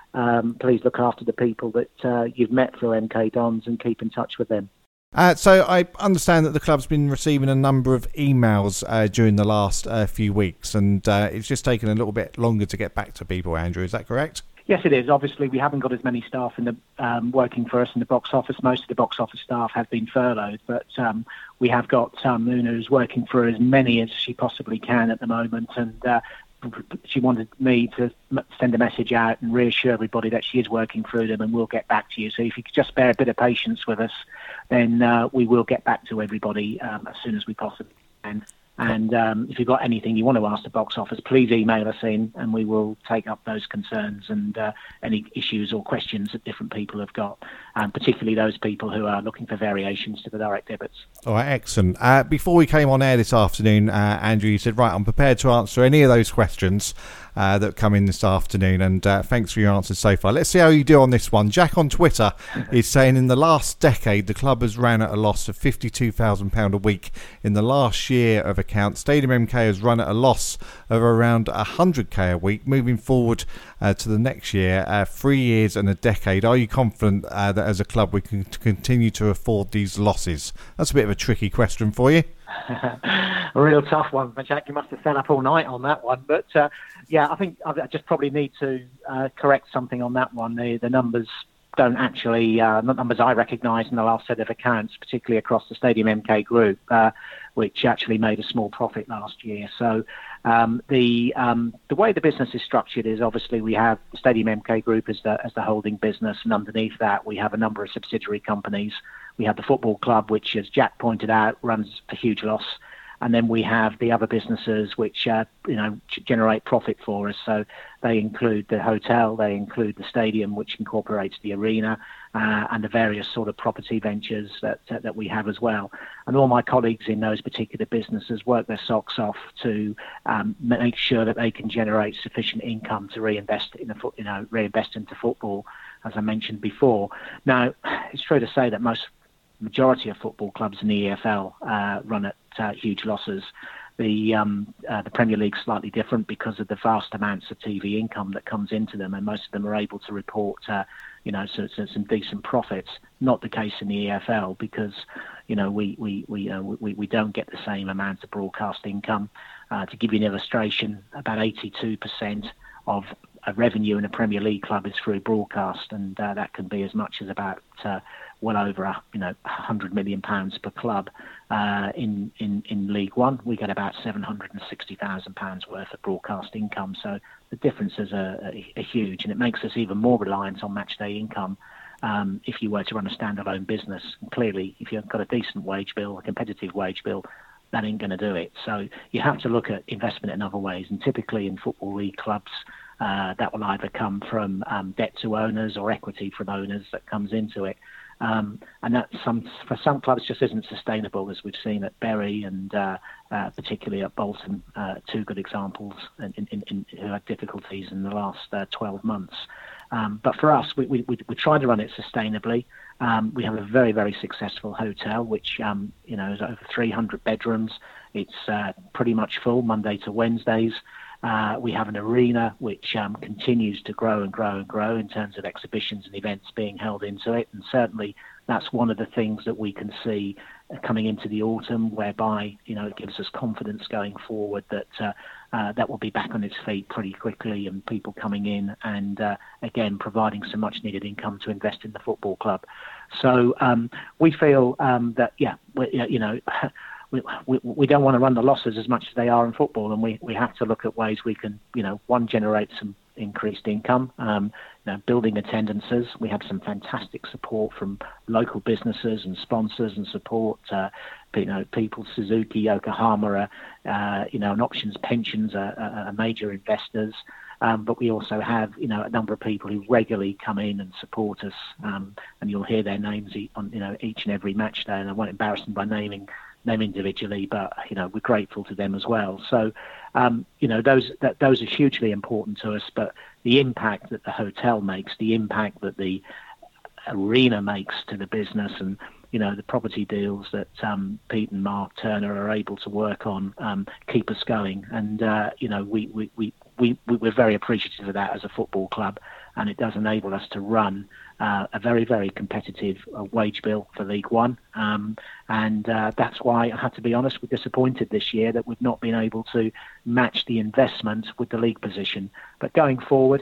please look after the people that you've met through MK Dons and keep in touch with them. So I understand that the club's been receiving a number of emails during the last few weeks, and it's just taken a little bit longer to get back to people, Andrew. Is that correct? Yes, it is. Obviously, we haven't got as many staff in the working for us in the box office. Most of the box office staff have been furloughed, but we have got Luna who's working for as many as she possibly can at the moment, and she wanted me to send a message out and reassure everybody that she is working through them and we'll get back to you. So if you could just bear a bit of patience with us, then we will get back to everybody as soon as we possibly can. And if you've got anything you want to ask the box office, please email us in and we will take up those concerns and any issues or questions that different people have got, particularly those people who are looking for variations to the direct debits. All right, excellent. Before we came on air this afternoon, Andrew, you said, right, I'm prepared to answer any of those questions that come in this afternoon, and thanks for your answers so far. Let's see how you do on this one. Jack on Twitter is saying, in the last decade, the club has ran at a loss of £52,000 a week. In the last year of account, Stadium MK has run at a loss of around 100k a week. Moving forward to the next year, 3 years and a decade, are you confident that as a club we can continue to afford these losses? That's a bit of a tricky question for you. A real tough one, Jack. You must have sat up all night on that one. But I think I just probably need to correct something on that one. The numbers don't actually, not numbers I recognise in the last set of accounts, particularly across the Stadium MK group, which actually made a small profit last year. So the way the business is structured is obviously we have the Stadium MK group as the holding business, and underneath that we have a number of subsidiary companies. We have the football club, which, as Jack pointed out, runs a huge loss. And then we have the other businesses which, generate profit for us. So they include the hotel, they include the stadium, which incorporates the arena, and the various sort of property ventures that we have as well. And all my colleagues in those particular businesses work their socks off to make sure that they can generate sufficient income to reinvest into football, as I mentioned before. Now, it's true to say that majority of football clubs in the EFL run at huge losses. The Premier League's slightly different because of the vast amounts of TV income that comes into them, and most of them are able to report, some decent profits. Not the case in the EFL because, we don't get the same amount of broadcast income. To give you an illustration, about 82% of revenue in a Premier League club is through broadcast, and that can be as much as about well over £100 million per club. In League One, we get about £760,000 worth of broadcast income. So the differences are huge, and it makes us even more reliant on matchday income if you were to run a standalone business. And clearly, if you've got a decent wage bill, a competitive wage bill, that ain't going to do it. So you have to look at investment in other ways, and typically in Football League clubs, that will either come from debt to owners or equity from owners that comes into it. And that for some clubs just isn't sustainable, as we've seen at Bury and particularly at Bolton, two good examples who had difficulties in the last 12 months. But for us, we try to run it sustainably. We have a very, very successful hotel, which is over 300 bedrooms. It's pretty much full Monday to Wednesdays. We have an arena which continues to grow and grow and grow in terms of exhibitions and events being held into it. And certainly that's one of the things that we can see coming into the autumn, whereby, it gives us confidence going forward that that will be back on its feet pretty quickly, and people coming in and, again, providing some much needed income to invest in the football club. So we feel that, we don't want to run the losses as much as they are in football, and we have to look at ways we can, generate some increased income, building attendances. We have some fantastic support from local businesses and sponsors and support. People, Suzuki, Yokohama, and Options Pensions are major investors. But we also have, a number of people who regularly come in and support us, and you'll hear their names on, each and every match day. And I won't embarrass them by naming them individually, but we're grateful to them as well. So, those are hugely important to us. But the impact that the hotel makes, the impact that the arena makes to the business, and the property deals that Pete and Mark Turner are able to work on keep us going. And we're very appreciative of that as a football club, and it does enable us to run a very, very competitive wage bill for League One. And that's why, I have to be honest, we're disappointed this year that we've not been able to match the investment with the league position. But going forward,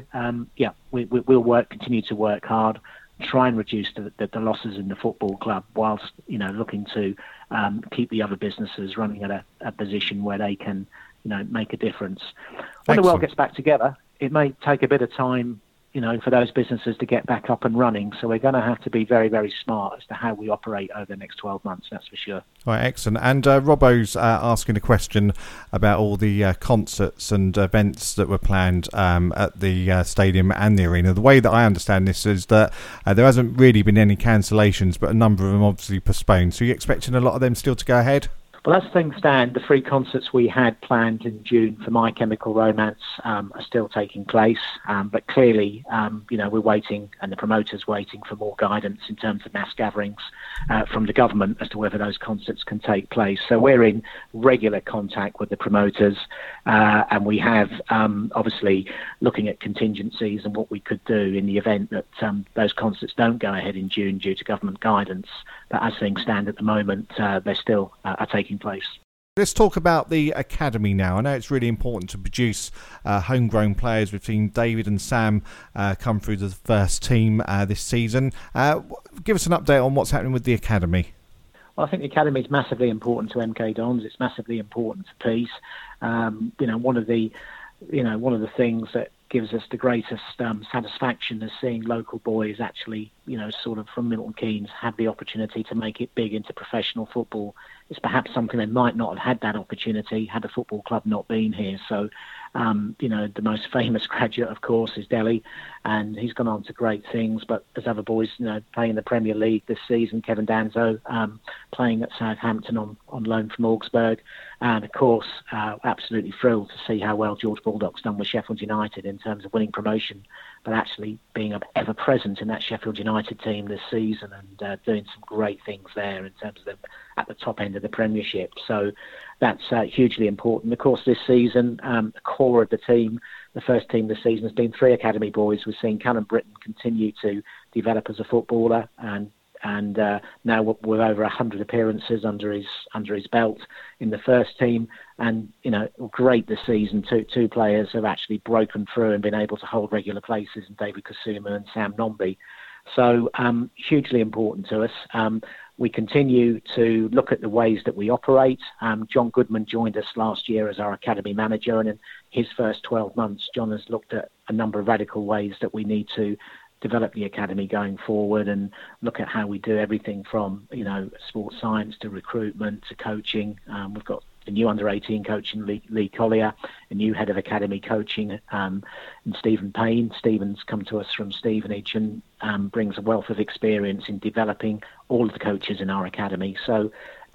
we'll continue to work hard, try and reduce the losses in the football club, whilst looking to keep the other businesses running at a position where they can make a difference. When the world gets back together, it may take a bit of time for those businesses to get back up and running. So we're going to have to be very, very smart as to how we operate over the next 12 months, that's for sure. All right, excellent. And Robbo's asking a question about all the concerts and events that were planned at the stadium and the arena. The way that I understand this is that there hasn't really been any cancellations, but a number of them obviously postponed. So you're expecting a lot of them still to go ahead? Well, as things stand, the 3 concerts we had planned in June for My Chemical Romance are still taking place. But clearly, we're waiting, and the promoter's waiting for more guidance in terms of mass gatherings from the government as to whether those concerts can take place. So we're in regular contact with the promoters, and we have obviously looking at contingencies and what we could do in the event that those concerts don't go ahead in June due to government guidance. But as things stand at the moment, they still are taking place. Let's talk about the academy now. I know it's really important to produce homegrown players. We've seen David and Sam come through the first team this season. Give us an update on what's happening with the academy. Well, I think the academy is massively important to MK Dons. It's massively important to Peace. One of the things that gives us the greatest satisfaction is seeing local boys actually, sort of from Milton Keynes, have the opportunity to make it big into professional football. It's perhaps something they might not have had that opportunity had the football club not been here. So, the most famous graduate, of course, is Delhi, and he's gone on to great things. But there's other boys, playing in the Premier League this season. Kevin Danzo playing at Southampton on loan from Augsburg. And, of course, absolutely thrilled to see how well George Baldock's done with Sheffield United in terms of winning promotion, but actually being ever present in that Sheffield United team this season and doing some great things there in terms of them at the top end of the Premiership. So that's hugely important. Of course, this season, the core of the team, the first team this season, has been 3 academy boys. We've seen Callum Britton continue to develop as a footballer, and now with over 100 appearances under his belt in the first team. And great this season, two players have actually broken through and been able to hold regular places in David Kasuma and Sam Nombi. So hugely important to us. We continue to look at the ways that we operate. John Goodman joined us last year as our academy manager, and in his first 12 months, John has looked at a number of radical ways that we need to develop the academy going forward, and look at how we do everything from sports science to recruitment to coaching. We've got a new under-18 coach in Lee Collier, a new head of academy coaching in Stephen Payne. Stephen's come to us from Stevenage and brings a wealth of experience in developing all of the coaches in our academy. So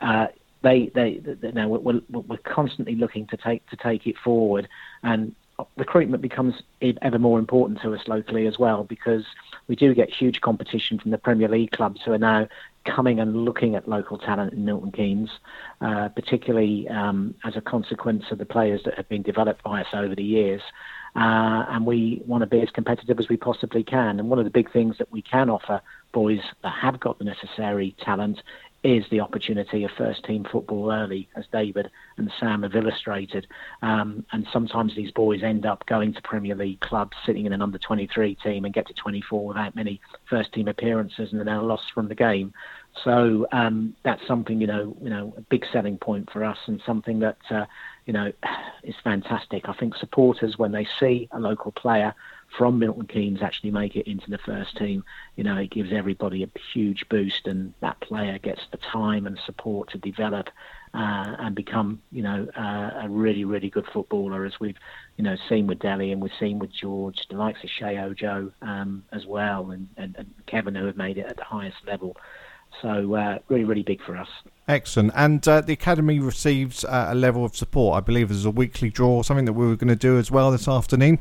we're constantly looking to take it forward, and recruitment becomes ever more important to us locally as well, because we do get huge competition from the Premier League clubs who are now coming and looking at local talent in Milton Keynes, particularly as a consequence of the players that have been developed by us over the years. And we want to be as competitive as we possibly can. And one of the big things that we can offer boys that have got the necessary talent is the opportunity of first-team football early, as David and Sam have illustrated. And sometimes these boys end up going to Premier League clubs, sitting in an under-23 team and get to 24 without many first-team appearances and are now lost from the game. So that's something, a big selling point for us, and something that, is fantastic. I think supporters, when they see a local player from Milton Keynes actually make it into the first team, it gives everybody a huge boost, and that player gets the time and support to develop and become, a really, really good footballer, as we've, seen with Delhi and we've seen with George, the likes of Shea Ojo as well, and Kevin, who have made it at the highest level. So really, really big for us. Excellent. And the Academy receives a level of support. I believe there's a weekly draw, something that we were going to do as well this afternoon.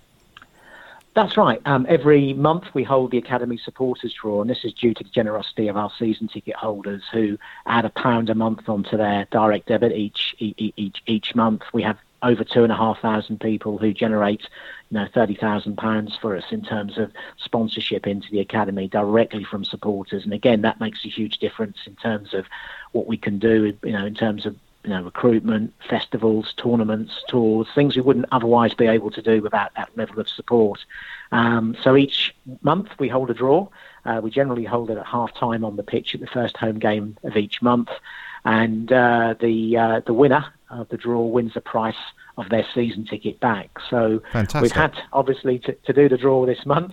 That's right. Every month we hold the Academy Supporters Draw, and this is due to the generosity of our season ticket holders who add £1 a month onto their direct debit each month. We have over 2,500 people who generate, £30,000 for us in terms of sponsorship into the Academy directly from supporters. And again, that makes a huge difference in terms of what we can do, in terms of recruitment, festivals, tournaments, tours, things we wouldn't otherwise be able to do without that level of support. So each month we hold a draw. We generally hold it at half-time on the pitch at the first home game of each month. And the winner of the draw wins the price of their season ticket back. So fantastic. We've had, obviously, to do the draw this month.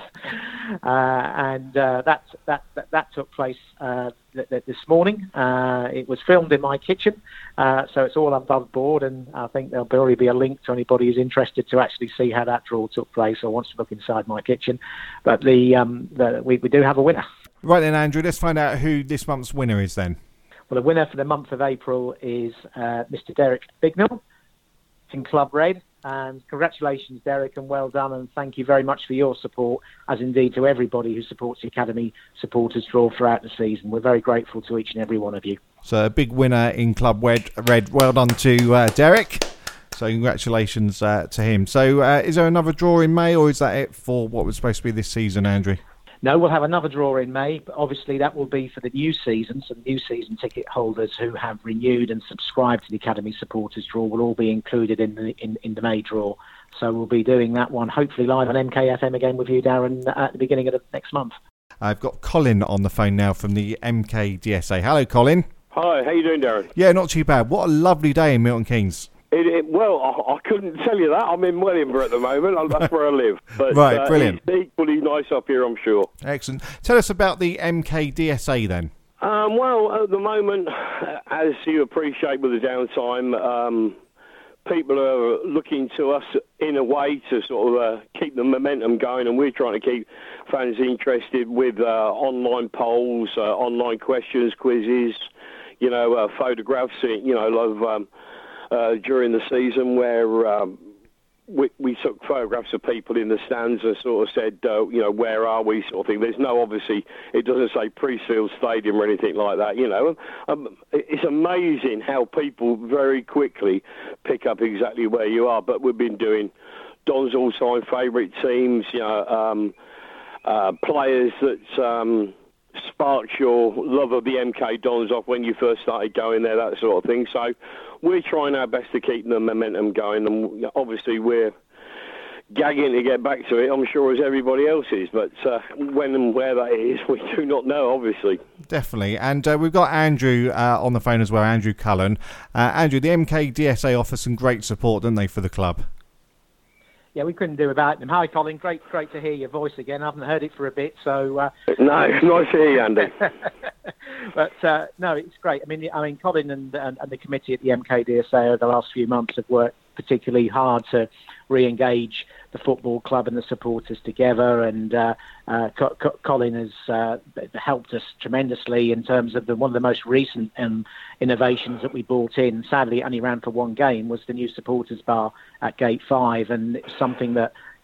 And that took place this morning. It was filmed in my kitchen, so it's all above board, and I think there'll probably be a link to anybody who's interested to actually see how that draw took place or wants to look inside my kitchen. But we do have a winner. Right then, Andrew, let's find out who this month's winner is then. Well, the winner for the month of April is Mr. Derek Bignell in Club Red. And congratulations, Derek, and well done, and thank you very much for your support, as indeed to everybody who supports the Academy Supporters Draw throughout the season. We're very grateful to each and every one of you. So a big winner in Club Red. Well done to Derek. So congratulations to him. So is there another draw in May, or is that it for what was supposed to be this season, Andrew? No, we'll have another draw in May, but obviously that will be for the new season. So the new season ticket holders who have renewed and subscribed to the Academy Supporters Draw will all be included in the May draw. So we'll be doing that one, hopefully live on MKFM again with you, Darren, at the beginning of the next month. I've got Colin on the phone now from the MKDSA. Hello, Colin. Hi, how you doing, Darren? Yeah, not too bad. What a lovely day in Milton Keynes. Well, I couldn't tell you that. I'm in Wellingborough at the moment. That's where I live. But, right, brilliant. It's equally nice up here, I'm sure. Excellent. Tell us about the MKDSA then. Well, at the moment, as you appreciate with the downtime, people are looking to us in a way to sort of keep the momentum going, and we're trying to keep fans interested with online polls, online questions, quizzes, photographs, during the season where we took photographs of people in the stands and sort of said, where are we, sort of thing. There's no, obviously, it doesn't say Priestfield Stadium or anything like that, It's amazing how people very quickly pick up exactly where you are. But we've been doing Don's all-time favourite teams, players that sparked your love of the MK Dons off when you first started going there, that sort of thing. So we're trying our best to keep the momentum going, and obviously we're gagging to get back to it, I'm sure, as everybody else is. But when and where that is, we do not know, obviously. Definitely. And we've got Andrew on the phone as well, Andrew Cullen. Andrew, the MKDSA offer some great support, don't they, for the club? Yeah, we couldn't do without them. Hi, Colin. Great to hear your voice again. I haven't heard it for a bit, so... No, it's nice to hear you, Andy. But, no, it's great. I mean, Colin and the committee at the MKDSA over the last few months have worked particularly hard to re-engage the football club and the supporters together, and Colin has helped us tremendously in terms of one of the most recent innovations that we brought in. Sadly, it only ran for one game, was the new supporters bar at Gate 5, and it's something that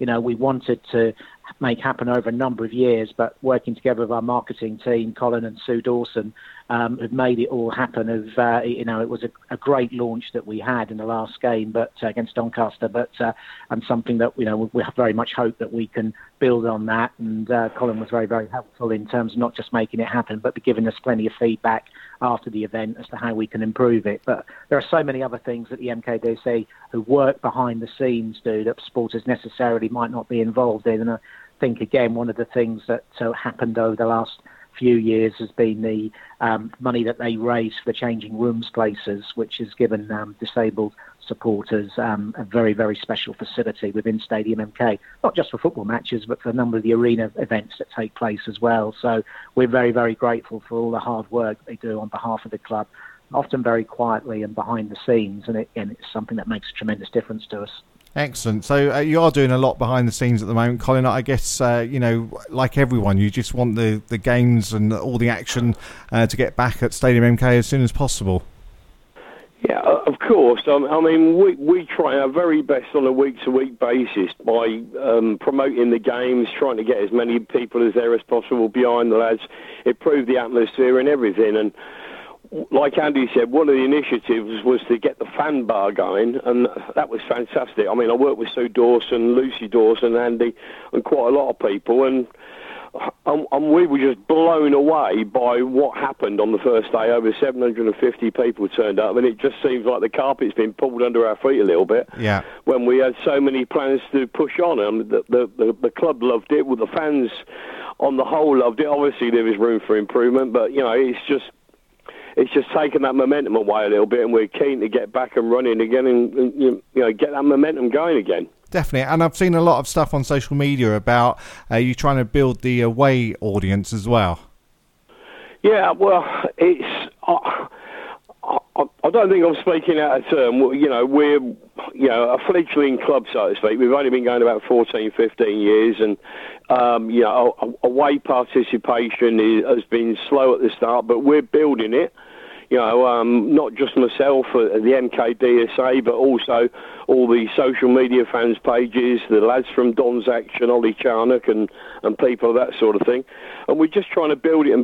we wanted to make happen over a number of years, but working together with our marketing team, Colin and Sue Dawson, have made it all happen. It was a great launch that we had in the last game, but against Doncaster, and something that we have very much hope that we can build on that. And Colin was very, very helpful in terms of not just making it happen, but giving us plenty of feedback after the event as to how we can improve it. But there are so many other things that the MKDC who work behind the scenes do that supporters necessarily might not be involved in. And I think, again, one of the things that happened over the last few years has been the money that they raised for the changing rooms places, which has given disabled supporters a very, very special facility within Stadium MK, not just for football matches, but for a number of the arena events that take place as well. So we're very, very grateful for all the hard work they do on behalf of the club, often very quietly and behind the scenes, and it's something that makes a tremendous difference to us. Excellent. So you are doing a lot behind the scenes at the moment, Colin. I guess, like everyone, you just want the games and all the action to get back at Stadium MK as soon as possible. Yeah, of course. I mean, we try our very best on a week-to-week basis by promoting the games, trying to get as many people as there as possible behind the lads, improve the atmosphere and everything. And like Andy said, one of the initiatives was to get the fan bar going, and that was fantastic. I mean, I worked with Sue Dawson, Lucy Dawson, Andy, and quite a lot of people, and we were just blown away by what happened on the first day. Over 750 people turned up, and it just seems like the carpet's been pulled under our feet a little bit. Yeah. When we had so many plans to push on, the club loved it. Well, the fans on the whole loved it. Obviously, there is room for improvement, but it's just taken that momentum away a little bit, and we're keen to get back and running again and get that momentum going again. Definitely, and I've seen a lot of stuff on social media about you trying to build the away audience as well. Yeah, well, I don't think I'm speaking out of turn. We're a fledgling club, so to speak. We've only been going about 14, 15 years, and away participation has been slow at the start, but we're building it. Not just myself at the MKDSA, but also all the social media fans pages, the lads from Don's Action, Ollie Charnock, and people of that sort of thing. And we're just trying to build it. And,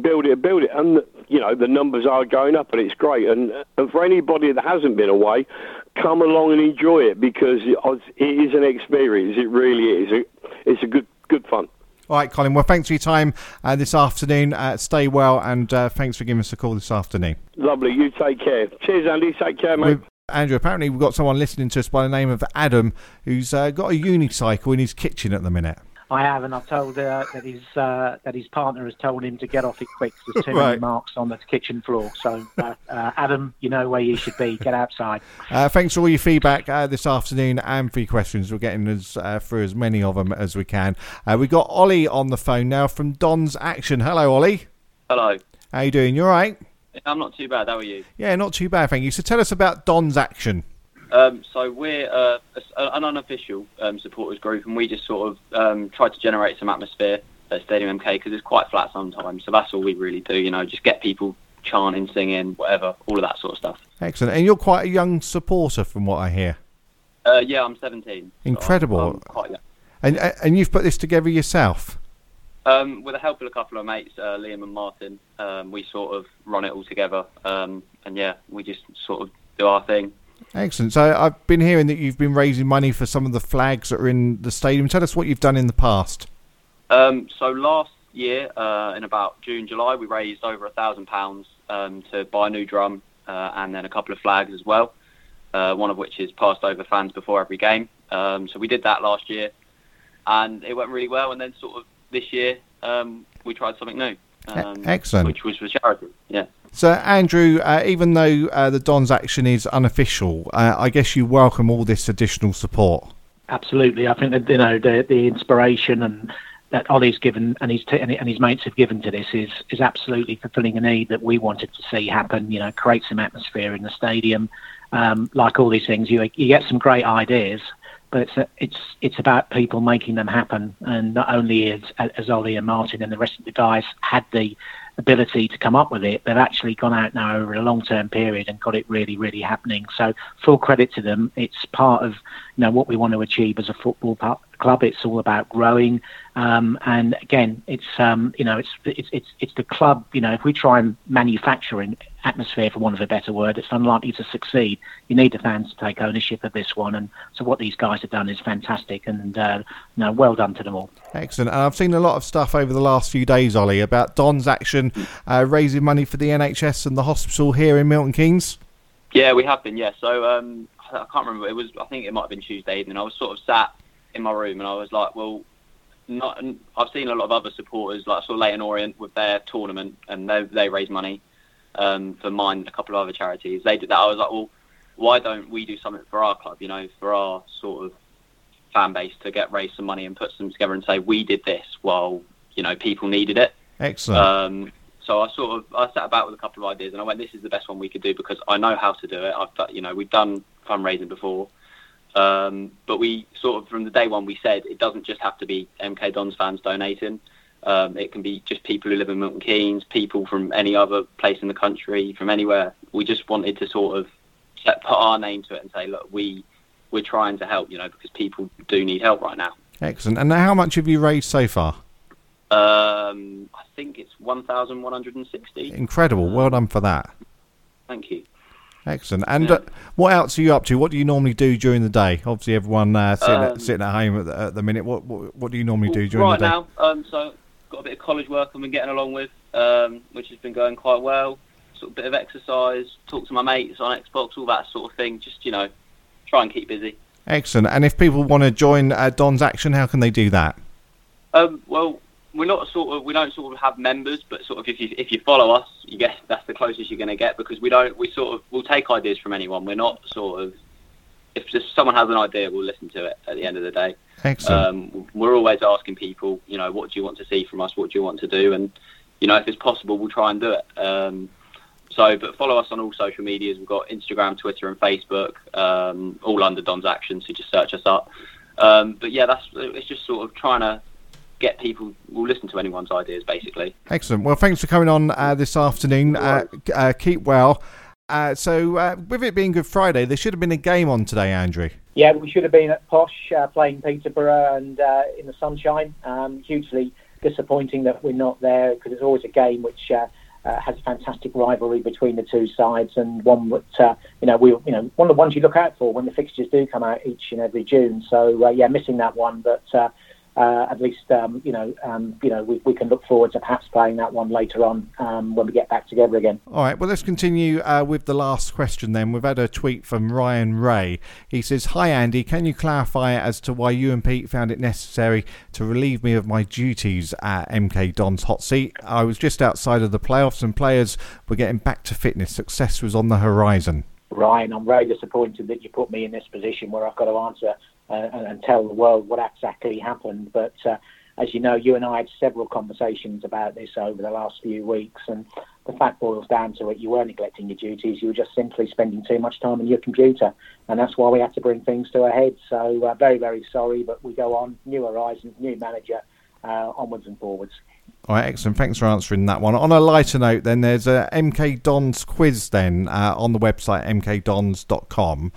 the numbers are going up, and it's great. And for anybody that hasn't been away, come along and enjoy it, because it is an experience. It really is. It's a good fun. All right, Colin. Well, thanks for your time this afternoon. Stay well, and thanks for giving us a call this afternoon. Lovely. You take care. Cheers, Andy. Take care, mate. Andrew, apparently we've got someone listening to us by the name of Adam who's got a unicycle in his kitchen at the minute. I have, and I've told that his partner has told him to get off it quick. There's too many marks on the kitchen floor. So, Adam, you know where you should be. Get outside. Thanks for all your feedback this afternoon and for your questions. We're getting through as many of them as we can. We've got Ollie on the phone now from Don's Action. Hello, Ollie. Hello. How you doing? You all right? I'm not too bad. How are you? Yeah, not too bad, thank you. So tell us about Don's Action. So we're an unofficial supporters group, and we just sort of try to generate some atmosphere at Stadium MK because it's quite flat sometimes. So that's all we really do, just get people chanting, singing, whatever, all of that sort of stuff. Excellent. And you're quite a young supporter from what I hear. Yeah, I'm 17. Incredible. So I'm quite young. And you've put this together yourself? With the help of a couple of mates, Liam and Martin, we sort of run it all together. And yeah, we just sort of do our thing. Excellent. So I've been hearing that you've been raising money for some of the flags that are in the stadium. Tell us what you've done in the past. So last year, in about June, July, we raised over £1,000 to buy a new drum and then a couple of flags as well, one of which is passed over fans before every game. So we did that last year, and it went really well. And then sort of this year, we tried something new. Excellent. Which was for charity, yeah. So, Andrew, even though the Don's Action is unofficial, I guess you welcome all this additional support. Absolutely. I think that the inspiration and that Ollie's given and his mates have given to this is absolutely fulfilling a need that we wanted to see happen. Create some atmosphere in the stadium. Like all these things, you get some great ideas, but it's about people making them happen. And not only as Ollie and Martin and the rest of the guys had the ability to come up with it, they've actually gone out now over a long-term period and got it really, really happening. So full credit to them. It's part of what we want to achieve as a football club. It's all about growing. And again, it's the club. If we try and manufacture an atmosphere, for want of a better word, it's unlikely to succeed. You need the fans to take ownership of this one, and so what these guys have done is fantastic, and well done to them all. Excellent. And I've seen a lot of stuff over the last few days, Ollie, about Don's action raising money for the NHS and the hospital here in Milton Keynes. Yeah, we have been. Yeah, so I can't remember. I think it might have been Tuesday evening. I was sort of sat in my room and I was like, well. I've seen a lot of other supporters, like sort of Leyton Orient with their tournament, and they raise money for mine and a couple of other charities. They did that. I was like, well, why don't we do something for our club, for our sort of fan base to raise some money and put some together and say we did this while people needed it. Excellent. So I sat about with a couple of ideas and I went, this is the best one we could do because I know how to do it. We've done fundraising before. But we sort of, from the day one, we said it doesn't just have to be MK Dons fans donating. It can be just people who live in Milton Keynes, people from any other place in the country, from anywhere. We just wanted to sort of put our name to it and say, look, we're trying to help, because people do need help right now. Excellent. And how much have you raised so far? I think it's 1,160. Incredible. Well done for that. Thank you. Excellent. And what else are you up to? What do you normally do during the day? Obviously, everyone sitting at home at the minute. What do you normally do during the day? Right now, so got a bit of college work I've been getting along with, which has been going quite well. Sort of bit of exercise, talk to my mates on Xbox, all that sort of thing. Just try and keep busy. Excellent. And if people want to join Don's Action, how can they do that? Well, we don't sort of have members, but sort of if you follow us, that's the closest you're going to get, because we'll take ideas from anyone. We're not sort of, if just someone has an idea, we'll listen to it at the end of the day. Excellent. We're always asking people, what do you want to see from us? What do you want to do? And if it's possible, we'll try and do it. But follow us on all social medias. We've got Instagram, Twitter, and Facebook, all under Don's Action. So just search us up. But yeah, it's just sort of trying to get people will listen to anyone's ideas, basically. Excellent. Well, thanks for coming on this afternoon. Keep well. So with it being Good Friday, there should have been a game on today, Andrew. Yeah, we should have been at Posh playing Peterborough and in the sunshine. Hugely disappointing that we're not there, because it's always a game which has a fantastic rivalry between the two sides, and one that one of the ones you look out for when the fixtures do come out each and every June. So missing that one, but at least we can look forward to perhaps playing that one later on when we get back together again. All right, well, let's continue with the last question then. We've had a tweet from Ryan Ray. He says, "Hi Andy, can you clarify as to why you and Pete found it necessary to relieve me of my duties at MK Don's hot seat? I was just outside of the playoffs and players were getting back to fitness. Success was on the horizon." Ryan, I'm very disappointed that you put me in this position where I've got to answer and tell the world what exactly happened. But as you know, you and I had several conversations about this over the last few weeks, and the fact boils down to it, you weren't neglecting your duties, you were just simply spending too much time on your computer, and that's why we had to bring things to a head. So very, very sorry, but we go on, new horizons, new manager, onwards and forwards. All right, excellent. Thanks for answering that one. On a lighter note, then, there's a MK Dons quiz then on the website mkdons.com.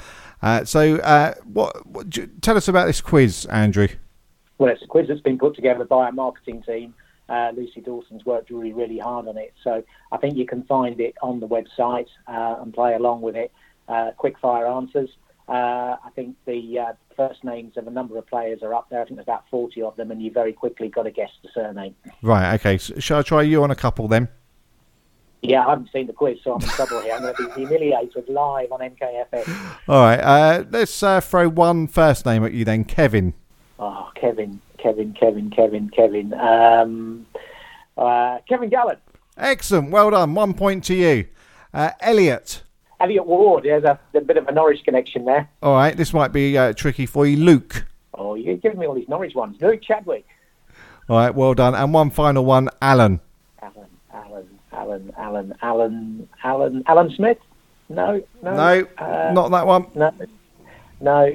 Tell us about this quiz, Andrew. Well, it's a quiz that's been put together by our marketing team. Lucy Dawson's worked really, really hard on it. So I think you can find it on the website and play along with it. Quick fire answers. I think the first names of a number of players are up there. I think there's about 40 of them, and you very quickly got to guess the surname. Right, okay. So shall I try you on a couple then? Yeah, I haven't seen the quiz, so I'm in trouble here. I'm going to be humiliated live on MKFM. All right, let's throw one first name at you then, Kevin. Oh, Kevin. Kevin Gallen. Excellent, well done. 1 point to you. Elliot Ward. There's a bit of a Norwich connection there. All right, this might be tricky for you. Luke. Oh, you're giving me all these Norwich ones. Luke Chadwick. All right, well done. And one final one, Alan. Alan Smith? No, not that one. No.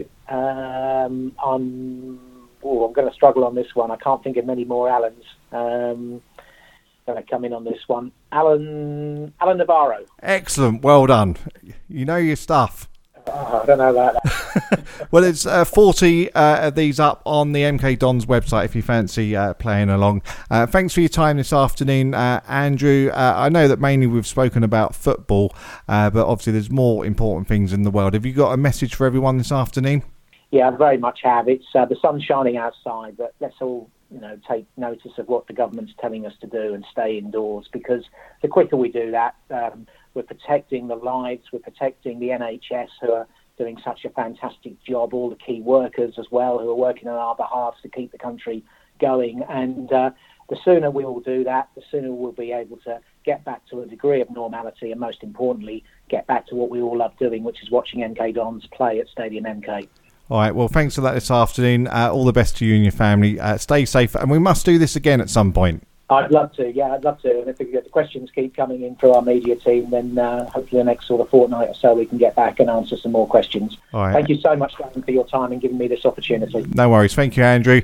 I'm going to struggle on this one. I can't think of many more Allens. Going to come in on this one. Alan Navarro. Excellent, well done. You know your stuff. Oh, I don't know about that. Well, it's 40 of these up on the MK Dons website if you fancy playing along. Thanks for your time this afternoon, Andrew. I know that mainly we've spoken about football, but obviously there's more important things in the world. Have you got a message for everyone this afternoon? Yeah, I very much have. It's the sun's shining outside, but let's all take notice of what the government's telling us to do and stay indoors, because the quicker we do that, we're protecting the lives, we're protecting the NHS who are doing such a fantastic job, all the key workers as well who are working on our behalf to keep the country going. And the sooner we all do that, the sooner we'll be able to get back to a degree of normality and, most importantly, get back to what we all love doing, which is watching MK Dons play at Stadium MK. All right, well, thanks for that this afternoon. All the best to you and your family. Stay safe, and we must do this again at some point. I'd love to, yeah, I'd love to. And if the questions keep coming in through our media team, then hopefully the next sort of fortnight or so we can get back and answer some more questions. All right. Thank you so much, Dan, for your time and giving me this opportunity. No worries. Thank you, Andrew.